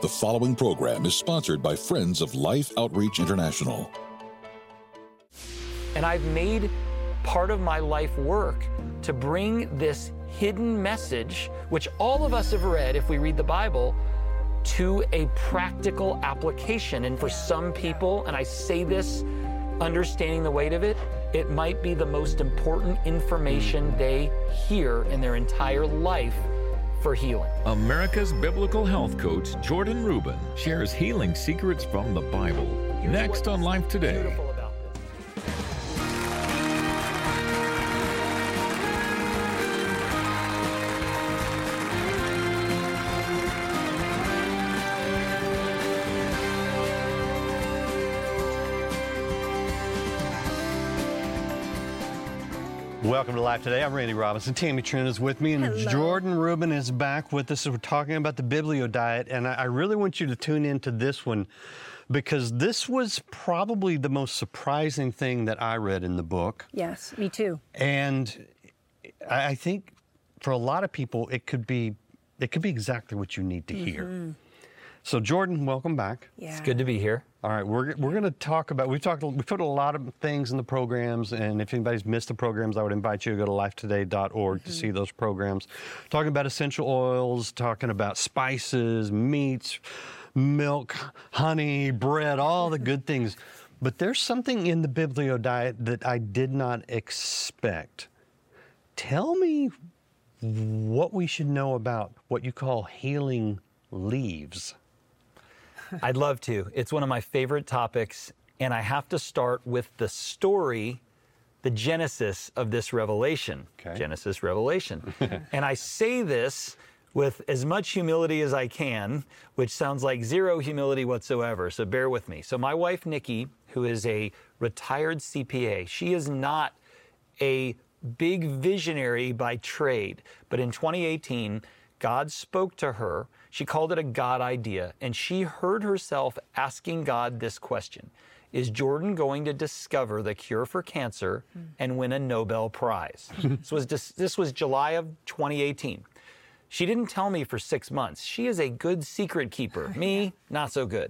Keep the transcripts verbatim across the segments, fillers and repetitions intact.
The following program is sponsored by Friends of Life Outreach International. And I've made part of my life work to bring this hidden message, which all of us have read if we read the Bible, to a practical application. And for some people, and I say this understanding the weight of it, it might be the most important information they hear in their entire life for healing. America's biblical health coach, Jordan Rubin, shares healing secrets from the Bible. Here's Next on Life Today. Beautiful about this. Welcome to Life Today. I'm Randy Robinson. Tammy Trent is with me, and Hello. Jordan Rubin is back with us. We're talking about the Biblio Diet, and I, I really want you to tune into this one because this was probably the most surprising thing that I read in the book. Yes, me too. And I, I think for a lot of people, it could be it could be exactly what you need to hear. Mm-hmm. So, Jordan, welcome back. Yeah. It's good to be here. All right, we're we're going to talk about, we've talked, we put a lot of things in the programs, and if anybody's missed the programs, I would invite you to go to life today dot org mm-hmm. to see those programs. Talking about essential oils, talking about spices, meats, milk, honey, bread, all the good things. But there's something in the Biblio Diet that I did not expect. Tell me what we should know about what you call healing leaves. I'd love to. It's one of my favorite topics, and I have to start with the story, the genesis of this revelation. Okay. Genesis, Revelation. And I say this with as much humility as I can, which sounds like zero humility whatsoever, so bear with me. So my wife, Nikki, who is a retired C P A, she is not a big visionary by trade, but in twenty eighteen, God spoke to her. She called it a God idea, and she heard herself asking God this question: is Jordan going to discover the cure for cancer and win a Nobel Prize? This was just, this was July of twenty eighteen. She didn't tell me for six months. She is a good secret keeper. Me, not so good.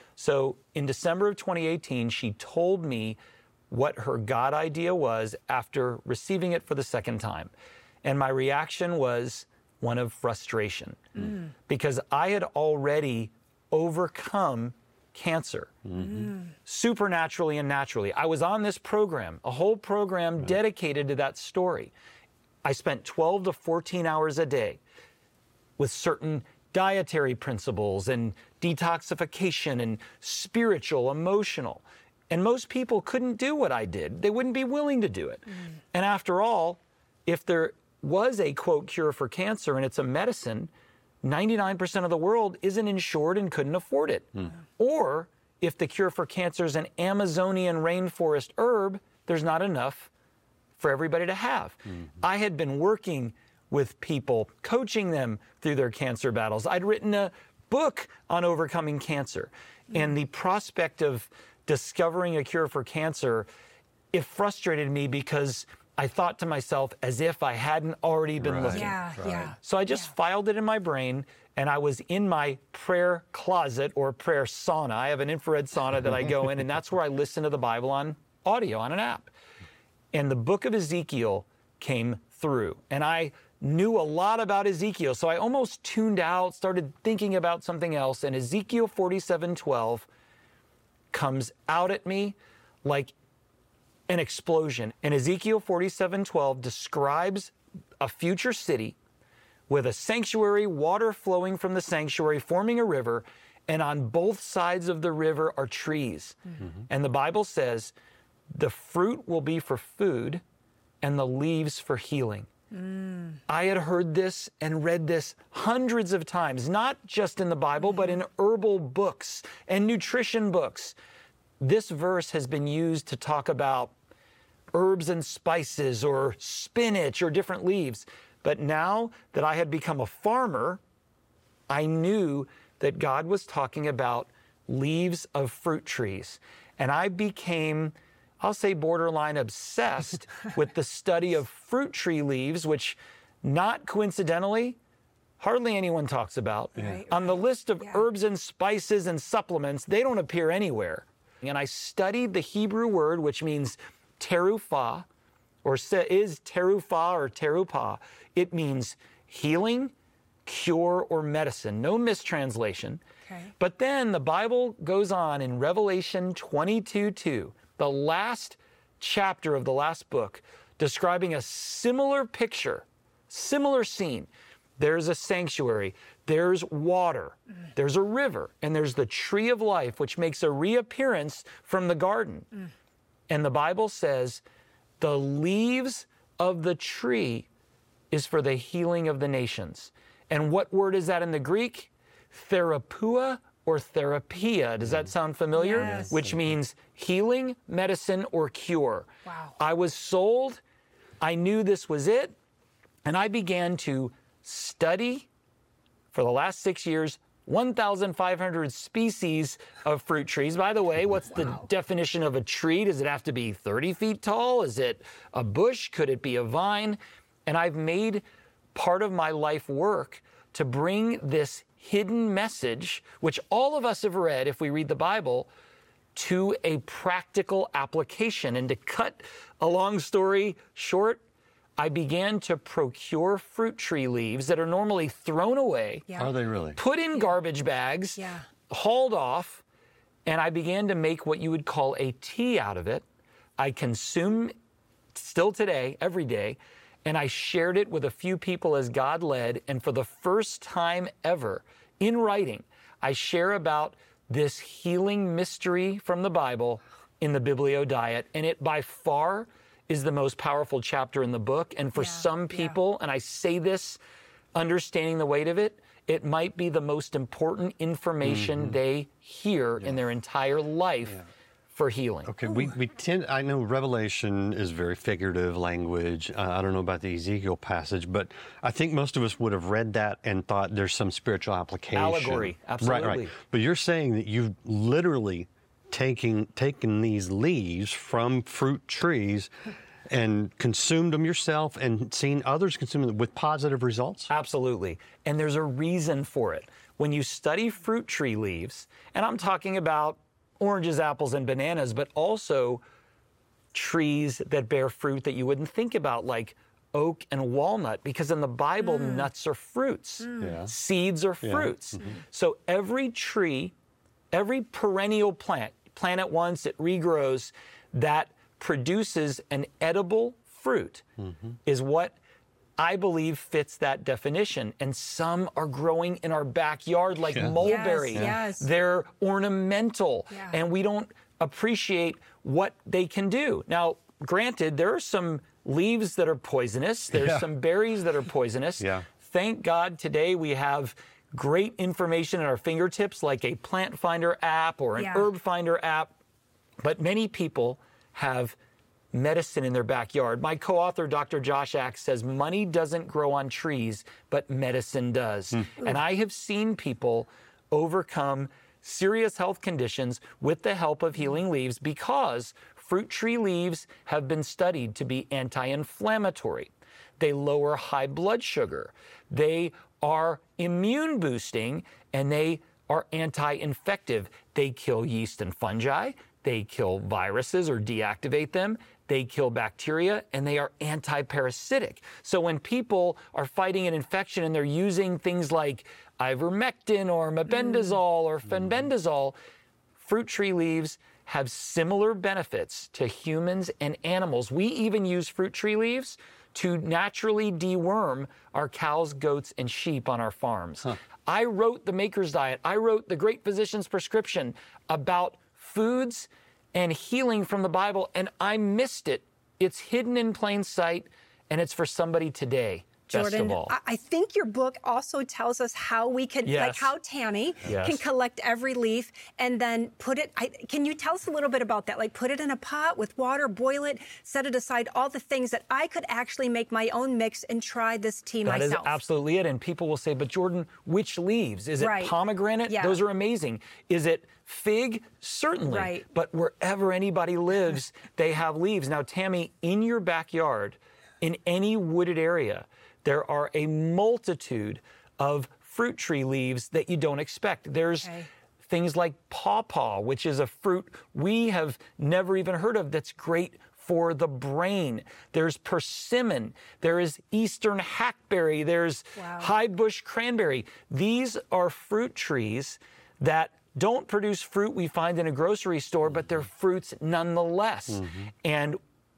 So in December of twenty eighteen, she told me what her God idea was after receiving it for the second time. And my reaction was one of frustration, mm. because I had already overcome cancer, mm-hmm. supernaturally and naturally. I was on this program, a whole program right. dedicated to that story. I spent twelve to fourteen hours a day with certain dietary principles and detoxification and spiritual, emotional. And most people couldn't do what I did. They wouldn't be willing to do it. Mm. And after all, if there was a, quote, cure for cancer and it's a medicine, ninety-nine percent of the world isn't insured and couldn't afford it. Mm. Or if the cure for cancer is an Amazonian rainforest herb, there's not enough for everybody to have. Mm-hmm. I had been working with people, coaching them through their cancer battles. I'd written a book on overcoming cancer. Mm. And the prospect of discovering a cure for cancer, it frustrated me because I thought to myself as if I hadn't already been right. looking. Yeah, right. yeah. So I just yeah. filed it in my brain, and I was in my prayer closet or prayer sauna. I have an infrared sauna that I go in, and that's where I listen to the Bible on audio on an app. And the book of Ezekiel came through, and I knew a lot about Ezekiel, so I almost tuned out, started thinking about something else, and Ezekiel forty-seven twelve comes out at me like an explosion. And Ezekiel forty-seven twelve describes a future city with a sanctuary, water flowing from the sanctuary, forming a river, and on both sides of the river are trees. Mm-hmm. And the Bible says the fruit will be for food and the leaves for healing. Mm. I had heard this and read this hundreds of times, not just in the Bible, mm-hmm. but in herbal books and nutrition books. This verse has been used to talk about herbs and spices or spinach or different leaves. But now that I had become a farmer, I knew that God was talking about leaves of fruit trees. And I became, I'll say, borderline obsessed with the study of fruit tree leaves, which not coincidentally hardly anyone talks about. Right. On the list of Yeah. herbs and spices and supplements, they don't appear anywhere. And I studied the Hebrew word, which means terufah, or se- is terufah or terupah. It means healing, cure, or medicine. No mistranslation. Okay. But then the Bible goes on in Revelation twenty-two two, the last chapter of the last book, describing a similar picture, similar scene. There's a sanctuary, there's water, there's a river, and there's the tree of life, which makes a reappearance from the garden. Mm. And the Bible says the leaves of the tree is for the healing of the nations. And what word is that in the Greek? Therapua or therapia. Does that sound familiar? Yes. Which means healing, medicine, or cure. Wow. I was sold. I knew this was it. And I began to study for the last six years one thousand five hundred species of fruit trees. By the way, what's the definition of a tree? Does it have to be thirty feet tall? Is it a bush? Could it be a vine? And I've made part of my life work to bring this hidden message, which all of us have read if we read the Bible, to a practical application. And to cut a long story short, I began to procure fruit tree leaves that are normally thrown away, Yeah. Are they really? put in garbage bags, Yeah. hauled off, and I began to make what you would call a tea out of it. I consume still today, every day, and I shared it with a few people as God led. And for the first time ever in writing, I share about this healing mystery from the Bible in the Biblio Diet. And it by far is the most powerful chapter in the book. And for Yeah, some yeah. people, and I say this understanding the weight of it, it might be the most important information Mm-hmm. they hear in their entire life for healing. Okay, we, we tend, I know Revelation is very figurative language. Uh, I don't know about the Ezekiel passage, but I think most of us would have read that and thought there's some spiritual application. Allegory, Right, absolutely. right. But you're saying that you've literally taking, taken these leaves from fruit trees and consumed them yourself and seen others consume them with positive results? Absolutely. And there's a reason for it. When you study fruit tree leaves, and I'm talking about oranges, apples, and bananas, but also trees that bear fruit that you wouldn't think about, like oak and walnut, because in the Bible, nuts are fruits, Yeah. seeds are Yeah. fruits. So every tree, every perennial plant, plant at once, it regrows, that produces an edible fruit is what I believe fits that definition. And some are growing in our backyard like Yeah. mulberry. Yes, yes. They're ornamental, Yeah. and we don't appreciate what they can do. Now, granted, there are some leaves that are poisonous. There's Yeah. some berries that are poisonous. Yeah. Thank God today we have great information at our fingertips, like a Plant Finder app or an Yeah. Herb Finder app. But many people have medicine in their backyard. My co-author, Doctor Josh Axe, says money doesn't grow on trees, but medicine does. And I have seen people overcome serious health conditions with the help of healing leaves because fruit tree leaves have been studied to be anti-inflammatory. They lower high blood sugar. They are immune boosting, and they are anti-infective. They kill yeast and fungi. They kill viruses or deactivate them. They kill bacteria, and they are anti-parasitic. So when people are fighting an infection and they're using things like ivermectin or mebendazole or fenbendazole, fruit tree leaves have similar benefits to humans and animals. We even use fruit tree leaves to naturally deworm our cows, goats, and sheep on our farms. I wrote The Maker's Diet. I wrote The Great Physician's Prescription about foods and healing from the Bible, and I missed it. It's hidden in plain sight, and it's for somebody today, best Jordan, of all. I- I think your book also tells us how we can, like Yes. how Tammy Yes. can collect every leaf and then put it, I, can you tell us a little bit about that? Like put it in a pot with water, boil it, set it aside, all the things that I could actually make my own mix and try this tea That is myself. absolutely it. And people will say, but Jordan, which leaves? Is it Right. pomegranate? Yeah. Those are amazing. Is it fig? Certainly. Right. But wherever anybody lives, they have leaves. Now, Tammy, in your backyard, in any wooded area, there are a multitude of fruit tree leaves that you don't expect. There's Okay. things like pawpaw, which is a fruit we have never even heard of that's great for the brain. There's persimmon. There is eastern hackberry. There's Wow. high bush cranberry. These are fruit trees that don't produce fruit we find in a grocery store, but they're fruits nonetheless. Mm-hmm. And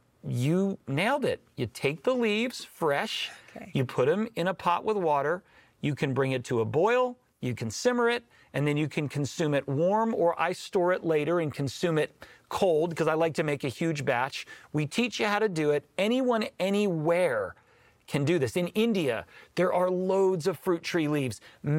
you nailed it. You take the leaves fresh, Okay. you put them in a pot with water, you can bring it to a boil, you can simmer it, and then you can consume it warm, or I store it later and consume it cold because I like to make a huge batch. We teach you how to do it. Anyone, anywhere can do this. In India, there are loads of fruit tree leaves,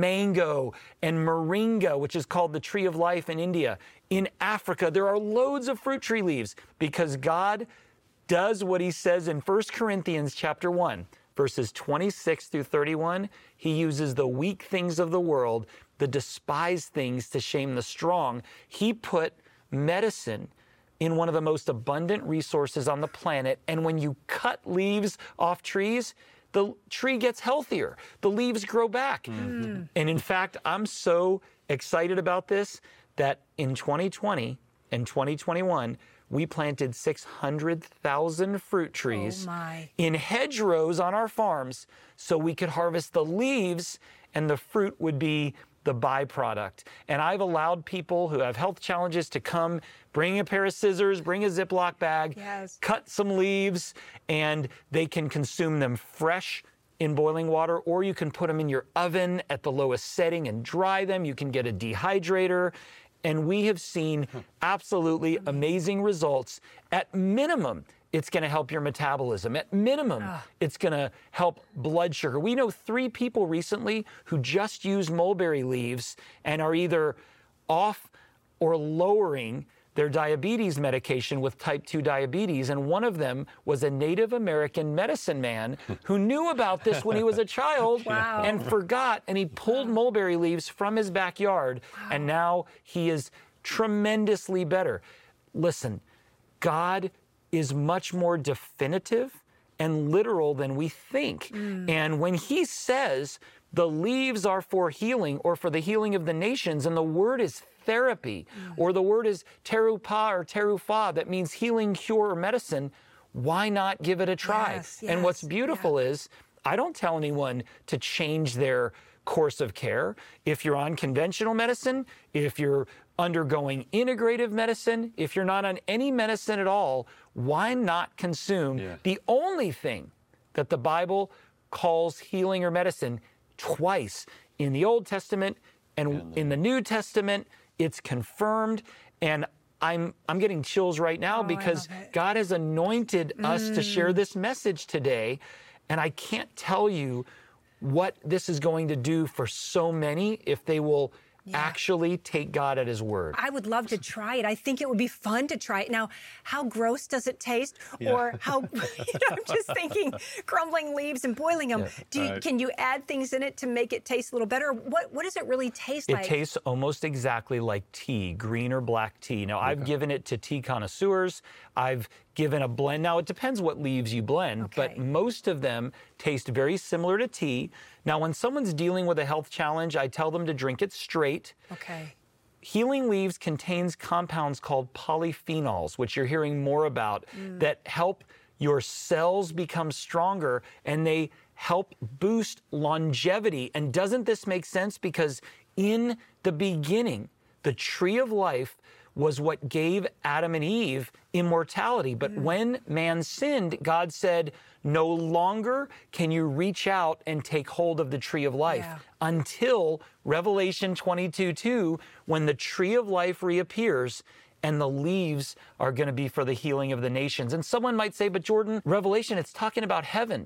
mango and moringa, which is called the tree of life in India. In Africa, there are loads of fruit tree leaves because God does what he says in First Corinthians chapter one, verses twenty-six through thirty-one. He uses the weak things of the world, the despised things, to shame the strong. He put medicine in one of the most abundant resources on the planet. And when you cut leaves off trees, the tree gets healthier. The leaves grow back. Mm-hmm. And in fact, I'm so excited about this that in twenty twenty and twenty twenty-one, we planted six hundred thousand fruit trees Oh my. in hedgerows on our farms so we could harvest the leaves and the fruit would be the byproduct. And I've allowed people who have health challenges to come, bring a pair of scissors, bring a Ziploc bag, Yes. cut some leaves, and they can consume them fresh in boiling water, or you can put them in your oven at the lowest setting and dry them. You can get a dehydrator. And we have seen absolutely amazing results. At minimum, it's going to help your metabolism. At minimum, it's going to help blood sugar. We know three people recently who just use mulberry leaves and are either off or lowering their diabetes medication with type two diabetes. And one of them was a Native American medicine man who knew about this when he was a child Wow. and forgot. And he pulled mulberry leaves from his backyard. And now he is tremendously better. Listen, God is much more definitive and literal than we think. Mm. And when he says the leaves are for healing or for the healing of the nations, and the word is therapy, mm. or the word is terupa or terufa, that means healing, cure, or medicine, why not give it a try? Yes, and what's yes, beautiful yeah. is I don't tell anyone to change their course of care. If you're on conventional medicine, if you're undergoing integrative medicine, if you're not on any medicine at all, why not consume Yeah. the only thing that the Bible calls healing or medicine twice in the Old Testament and in the New Testament? It's confirmed, and I'm I'm getting chills right now Oh, I because love it. God has anointed us to share this message today, and I can't tell you what this is going to do for so many if they will Yeah. actually take God at his word. I would love to try it. I think it would be fun to try it. Now, how gross does it taste? Or how, you know, I'm just thinking crumbling leaves and boiling them. Do you, Right. Can you add things in it to make it taste a little better? What What does it really taste It like? tastes almost exactly like tea, green or black tea. Now, I've given it to tea connoisseurs. I've given a blend. Now, it depends what leaves you blend, but Okay. most of them taste very similar to tea. Now, when someone's dealing with a health challenge, I tell them to drink it straight. Okay. Healing leaves contains compounds called polyphenols, which you're hearing more about, that help your cells become stronger, and they help boost longevity. And doesn't this make sense? Because in the beginning, the tree of life was what gave Adam and Eve immortality. But when man sinned, God said, no longer can you reach out and take hold of the tree of life Yeah. until Revelation twenty-two two, when the tree of life reappears and the leaves are going to be for the healing of the nations. And someone might say, but Jordan, Revelation, it's talking about heaven.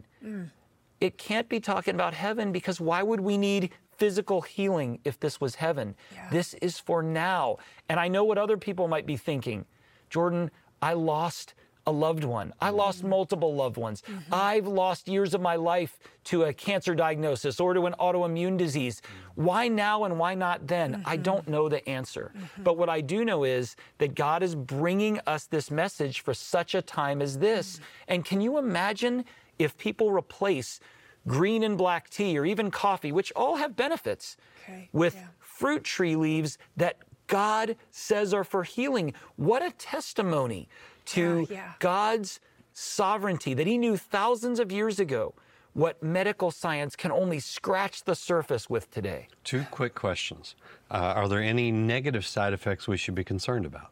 It can't be talking about heaven, because why would we need physical healing if this was heaven? Yeah. This is for now. And I know what other people might be thinking. Jordan, I lost a loved one. I lost multiple loved ones. I've lost years of my life to a cancer diagnosis or to an autoimmune disease. Why now and why not then? I don't know the answer. But what I do know is that God is bringing us this message for such a time as this. And can you imagine if people replace green and black tea or even coffee, which all have benefits, okay. with yeah. fruit tree leaves that God says are for healing. What a testimony to yeah, yeah. God's sovereignty, that he knew thousands of years ago what medical science can only scratch the surface with today. Two quick questions. Uh, are there any negative side effects we should be concerned about?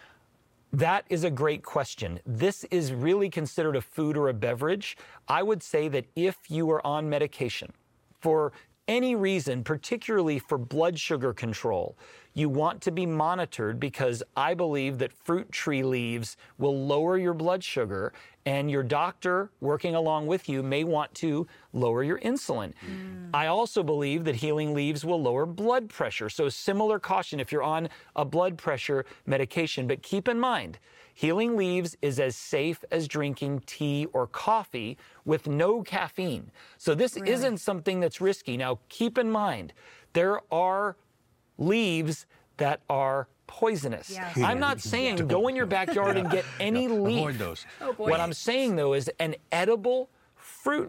That is a great question. This is really considered a food or a beverage. I would say that if you are on medication for any reason, particularly for blood sugar control, you want to be monitored, because I believe that fruit tree leaves will lower your blood sugar, and your doctor working along with you may want to lower your insulin. Mm. I also believe that healing leaves will lower blood pressure. So similar caution if you're on a blood pressure medication. But keep in mind, healing leaves is as safe as drinking tea or coffee with no caffeine. So this really? isn't something that's risky. Now, keep in mind, there are leaves that are poisonous. Yes. I'm not saying go in your backyard and get any no, leaf. avoid those. Oh, boy. What I'm saying, though, is an edible fruit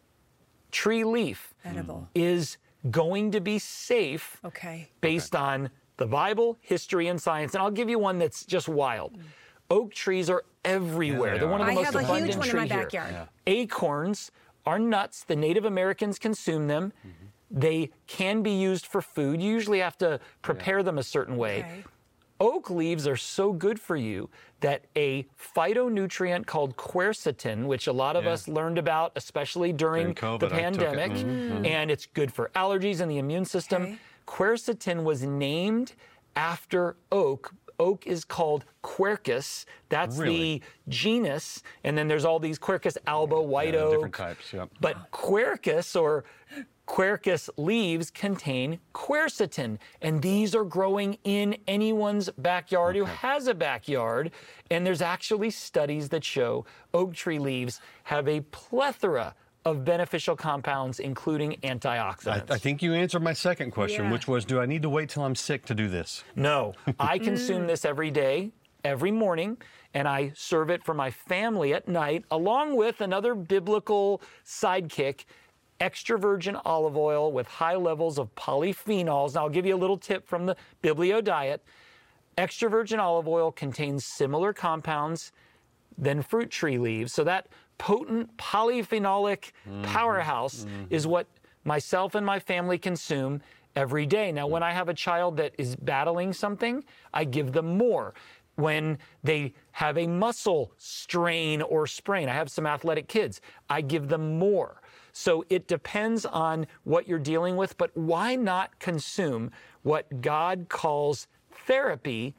tree leaf Edible. is going to be safe Okay. based okay. on the Bible, history, and science. And I'll give you one that's just wild. Mm. Oak trees are everywhere. Yeah, they They're one of the I most have a abundant huge one in tree my here. backyard. Yeah. Acorns are nuts. The Native Americans consume them. Mm-hmm. They can be used for food. You usually have to prepare yeah. them a certain way. Okay. Oak leaves are so good for you that a phytonutrient called quercetin, which a lot of yeah. us learned about, especially during, during COVID, the pandemic, it. Mm-hmm. and it's good for allergies and the immune system. Okay. Quercetin was named after oak. Oak is called Quercus. That's really? the genus. And then there's all these Quercus alba, white yeah, oak. Different types, yep. But Quercus or Quercus leaves contain quercetin, and these are growing in anyone's backyard okay. who has a backyard. And there's actually studies that show oak tree leaves have a plethora of beneficial compounds, including antioxidants. I, I think you answered my second question, yeah. which was, do I need to wait till I'm sick to do this? No, I consume this every day, every morning, and I serve it for my family at night, along with another biblical sidekick, extra virgin olive oil with high levels of polyphenols. Now, I'll give you a little tip from the Biblio Diet. Extra virgin olive oil contains similar compounds than fruit tree leaves. So that potent polyphenolic mm-hmm. powerhouse mm-hmm. is what myself and my family consume every day. Now, when I have a child that is battling something, I give them more. When they have a muscle strain or sprain, I have some athletic kids, I give them more. So it depends on what you're dealing with, but why not consume what God calls therapy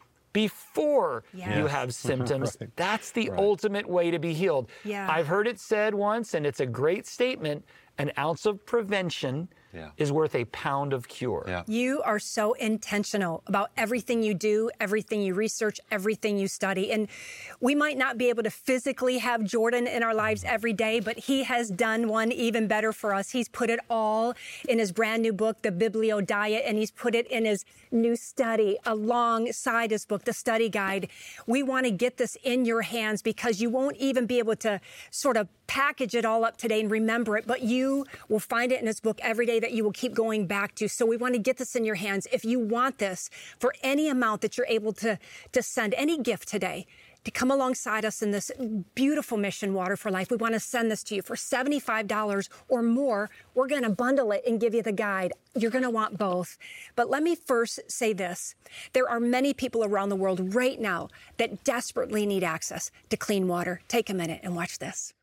before yes. you have symptoms? right. That's the right. ultimate way to be healed. Yeah. I've heard it said once, and it's a great statement, an ounce of prevention yeah. is worth a pound of cure. Yeah. You are so intentional about everything you do, everything you research, everything you study. And we might not be able to physically have Jordan in our lives every day, but he has done one even better for us. He's put it all in his brand new book, The Biblio Diet, and he's put it in his new study alongside his book, The Study Guide. We want to get this in your hands because you won't even be able to sort of package it all up today and remember it, but you will find it in his book every day that you will keep going back to. So we want to get this in your hands. If you want this for any amount that you're able to, to send, any gift today, to come alongside us in this beautiful mission, Water for Life, we want to send this to you for seventy-five dollars or more. We're going to bundle it and give you the guide. You're going to want both. But let me first say this. There are many people around the world right now that desperately need access to clean water. Take a minute and watch this.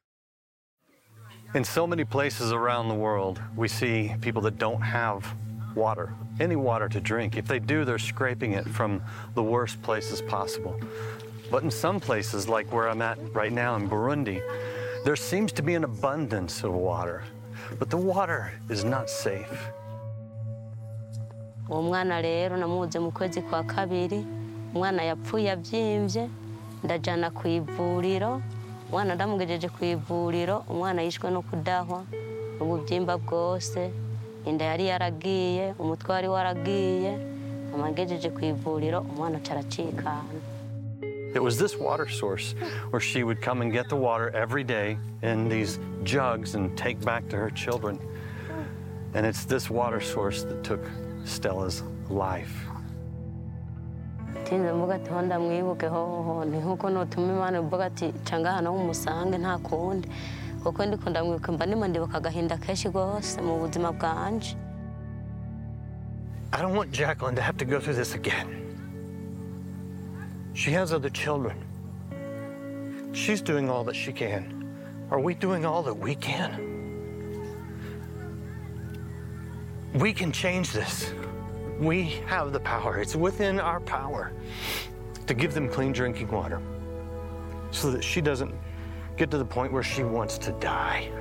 In so many places around the world, we see people that don't have water, any water to drink. If they do, they're scraping it from the worst places possible. But in some places, like where I'm at right now in Burundi, there seems to be an abundance of water, but the water is not safe. Umwana rero namuze mu kwezi kwa kabiri, umwana yapfuye avyimvye, ndajana ku ivuriro. Umwana ndamugejeje ku ivuriro, umwana yishwe no kudahwa, ububyimba bwose, inda yari yaragiye, umutwe wari waragiye, amagejeje ku ivuriro, umwana caracikana. It was this water source where she would come and get the water every day in these jugs and take back to her children. And it's this water source that took Stella's life. tinze mvuga ati ho ndamwibuke hoho ni nkuko notuma Imana mvuga ati canga hano umusange nta kundi kuko ndiko ndamwibuka mba ndimo ndibuka agahinda kenshi rwose mu buzima bwanje. I don't want Jacqueline to have to go through this again. She has other children. She's doing all that she can. Are we doing all that we can? We can change this. We have the power. It's within our power to give them clean drinking water so that she doesn't get to the point where she wants to die.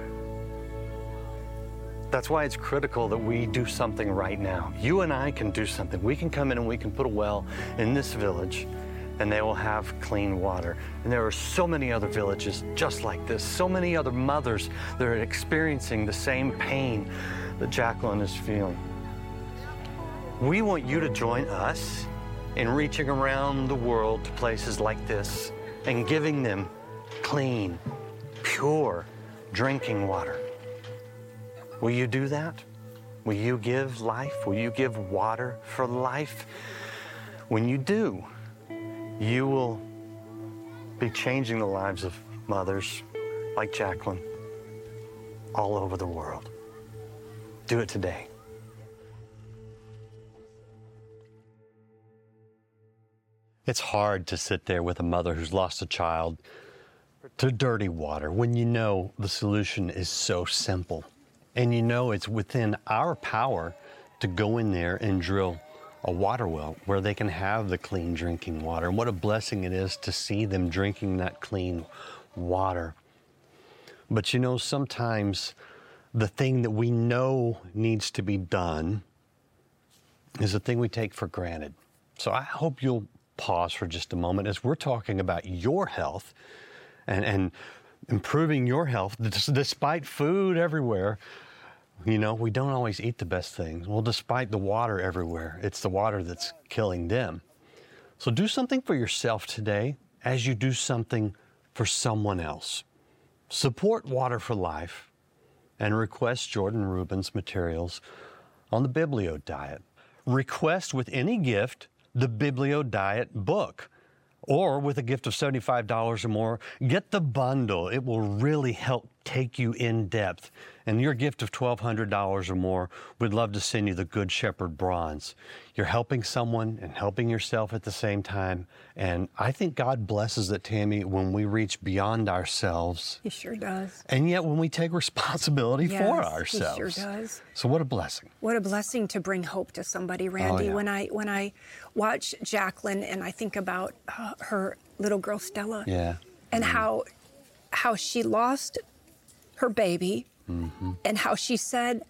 That's why it's critical that we do something right now. You and I can do something. We can come in and we can put a well in this village and they will have clean water. And there are so many other villages just like this, so many other mothers that are experiencing the same pain that Jacqueline is feeling. We want you to join us in reaching around the world to places like this and giving them clean, pure drinking water. Will you do that? Will you give life? Will you give water for life? When you do, you will be changing the lives of mothers like Jacqueline all over the world. Do it today. It's hard to sit there with a mother who's lost a child to dirty water when you know the solution is so simple. And you know it's within our power to go in there and drill a water well where they can have the clean drinking water. And what a blessing it is to see them drinking that clean water. But you know, sometimes the thing that we know needs to be done is a thing we take for granted. So I hope you'll pause for just a moment as we're talking about your health and, and improving your health despite food everywhere. You know, we don't always eat the best things. Well, despite the water everywhere, it's the water that's killing them. So do something for yourself today as you do something for someone else. Support Water for Life and request Jordan Rubin's materials on the Biblio Diet. Request with any gift the Biblio Diet book. Or with a gift of seventy-five dollars or more, get the bundle. It will really help take you in depth. And your gift of twelve hundred dollars or more, we'd love to send you the Good Shepherd Bronze. You're helping someone and helping yourself at the same time. And I think God blesses it, Tammy, when we reach beyond ourselves. He sure does. And yet when we take responsibility yes, for ourselves. He sure does. So what a blessing. What a blessing to bring hope to somebody, Randy. Oh, yeah. When I when I watch Jacqueline and I think about uh, her little girl Stella, yeah, and mm-hmm. how how she lost her baby, mm-hmm. and how she said,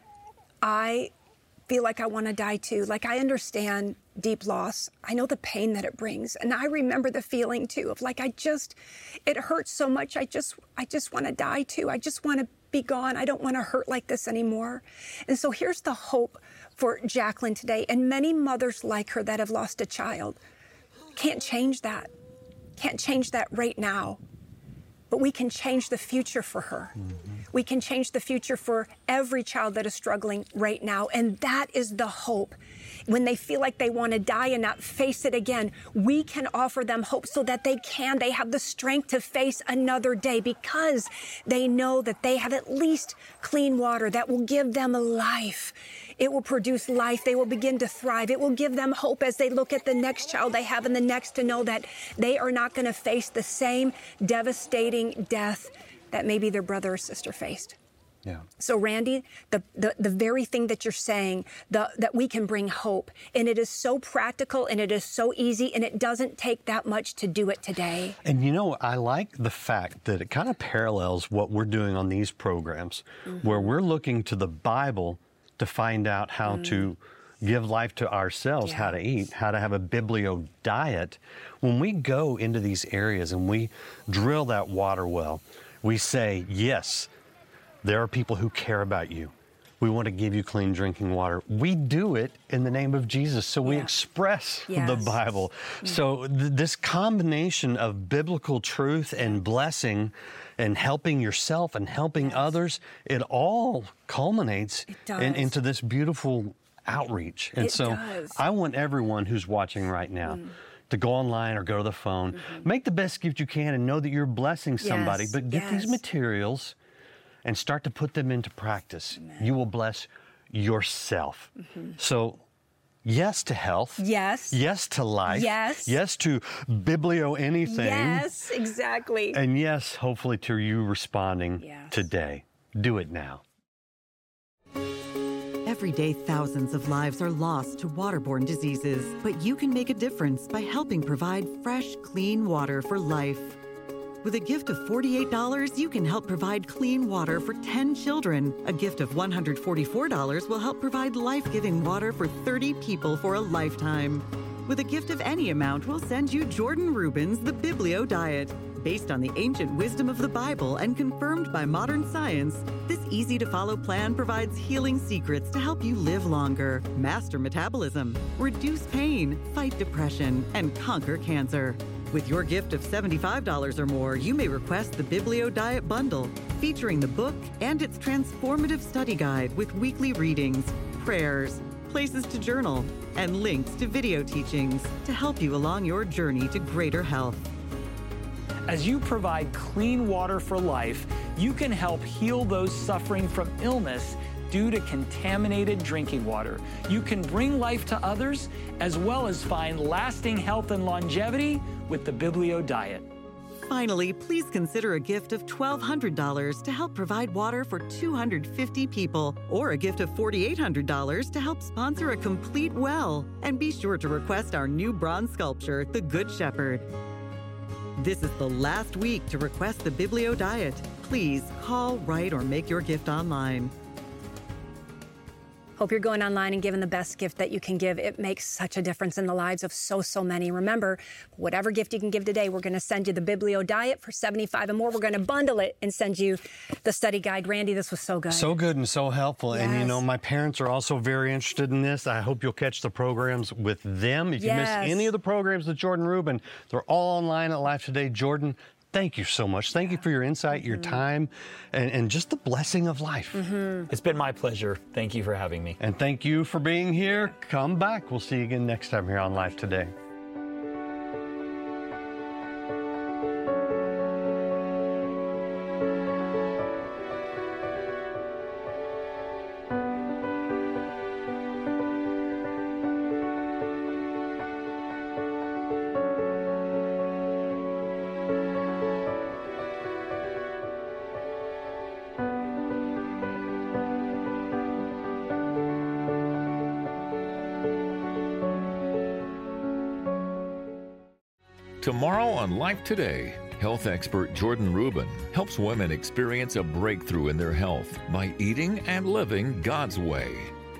"I feel like I want to die too. Like I understand deep loss. I know the pain that it brings, and I remember the feeling too of like I just, it hurts so much. I just I just want to die too. I just want to be gone. I don't want to hurt like this anymore." And so here's the hope for Jacqueline today, and many mothers like her that have lost a child. Can't change that. Can't change that right now. But we can change the future for her. Mm-hmm. We can change the future for every child that is struggling right now. And that is the hope. When they feel like they want to die and not face it again, we can offer them hope so that they can. They have the strength to face another day because they know that they have at least clean water that will give them life. It will produce life. They will begin to thrive. It will give them hope as they look at the next child they have and the next to know that they are not going to face the same devastating death that maybe their brother or sister faced. Yeah. So, Randy, the, the, the very thing that you're saying, the, that we can bring hope, and it is so practical and it is so easy and it doesn't take that much to do it today. And you know, I like the fact that it kind of parallels what we're doing on these programs, mm-hmm. where we're looking to the Bible to find out how mm. to give life to ourselves, yes. how to eat, how to have a Biblio diet. When we go into these areas and we drill that water well, we say, yes, there are people who care about you. We want to give you clean drinking water. We do it in the name of Jesus, so we Yeah. express Yes. the Bible. So th- this combination of biblical truth and blessing and helping yourself and helping others, it all culminates It does. in- into this beautiful outreach. And It so does. I want everyone who's watching right now Mm. to go online or go to the phone, Mm-hmm. make the best gift you can and know that you're blessing somebody, Yes, but get yes. these materials and start to put them into practice. You will bless yourself. So, yes to health. Yes. Yes to life. Yes. Yes to biblio anything. Yes, exactly. And yes, hopefully, to you responding Yes. today. Do it now. Every day, thousands of lives are lost to waterborne diseases, but you can make a difference by helping provide fresh, clean water for life. With a gift of forty-eight dollars, you can help provide clean water for ten children. A gift of one hundred forty-four dollars will help provide life-giving water for thirty people for a lifetime. With a gift of any amount, we'll send you Jordan Rubin's The Biblio Diet. Based on the ancient wisdom of the Bible and confirmed by modern science, this easy-to-follow plan provides healing secrets to help you live longer, master metabolism, reduce pain, fight depression, and conquer cancer. With your gift of seventy-five dollars or more, you may request the Biblio Diet Bundle, featuring the book and its transformative study guide with weekly readings, prayers, places to journal, and links to video teachings to help you along your journey to greater health. As you provide clean water for life, you can help heal those suffering from illness due to contaminated drinking water. You can bring life to others, as well as find lasting health and longevity with the Biblio Diet. Finally, please consider a gift of twelve hundred dollars to help provide water for two hundred fifty people, or a gift of forty-eight hundred dollars to help sponsor a complete well. And be sure to request our new bronze sculpture, the Good Shepherd. This is the last week to request the Biblio Diet. Please call, write, or make your gift online. Hope you're going online and giving the best gift that you can give. It makes such a difference in the lives of so, so many. Remember, whatever gift you can give today, we're going to send you the Biblio Diet for seventy-five dollars and more. We're going to bundle it and send you the study guide. Randy, this was so good. So good and so helpful. And, you Yes. know, my parents are also very interested in this. I hope you'll catch the programs with them. If you Yes. miss any of the programs with Jordan Rubin, they're all online at Life Today. Jordan, thank you so much. Thank you for your insight, your time, and, and just the blessing of life. It's been my pleasure. Thank you for having me. And thank you for being here. Come back. We'll see you again next time here on Life Today. Tomorrow on Life Today, health expert Jordan Rubin helps women experience a breakthrough in their health by eating and living God's way.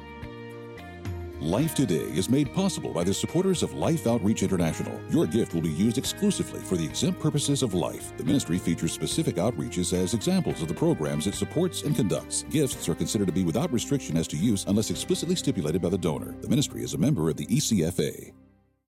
Life Today is made possible by the supporters of Life Outreach International. Your gift will be used exclusively for the exempt purposes of life. The ministry features specific outreaches as examples of the programs it supports and conducts. Gifts are considered to be without restriction as to use unless explicitly stipulated by the donor. The ministry is a member of the E C F A.